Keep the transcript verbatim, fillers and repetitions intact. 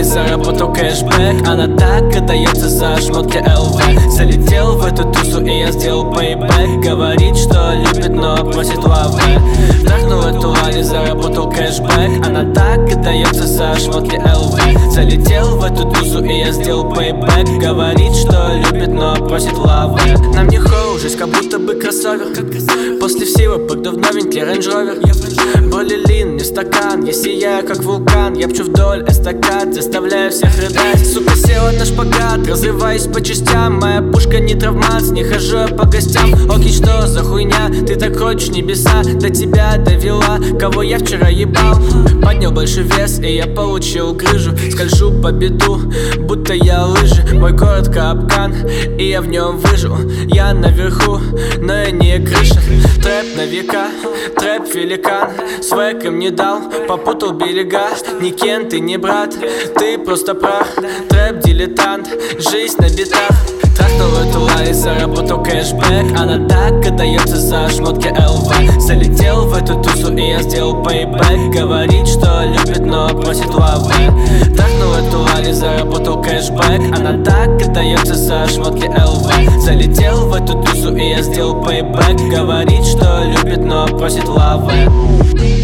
заработал кэшбэк. Она так отдается за шмотки эл ви. Залетел в эту тусу и я сделал пейбэк. Говорит, что любит, но просит лавы. Трахнул эту лани, заработал кэшбэк. Она так отдается за шмотки эл ви. Залетел в эту тусу и я сделал пейбэк. Говорит, что любит, но просит лавы. Нам не хуже, как будто бы кроссовер. После всего погнув новенький Range Rover. Болелин, не стакан, я сияю как вулкан. Я пчу вдоль эстакад, заставляю всех рыдать. Сука села на шпагат, разрываюсь по частям. Моя пушка не травмат, не хожу я по гостям. Окей, что за хуйня, ты так хочешь небеса. До тебя довела, кого я вчера ебал. Поднял большой вес и я получил грыжу. Скольжу по беду, будто я лыжи. Мой город капкан, и я в нем выжил. Я наверху, но я не крыша. Трэп на века, трэп великан. Свэк им не дал, попутал берега. Ни Кент, ты не брат, ты просто прах. Трэп дилетант, жизнь на битах. Трахнул эту лари, заработал кэшбэк. Она так отдается за шмотки эл ви. Залетел в эту тусу и я сделал пейбэк. Говорит, что любит, но просит лавы. Трахнул эту лари, заработал кэшбэк. Она так отдается за шмотки эл ви. Залетел в эту тусу и я сделал пейбэк. Говорит, что любит, но просит лавы.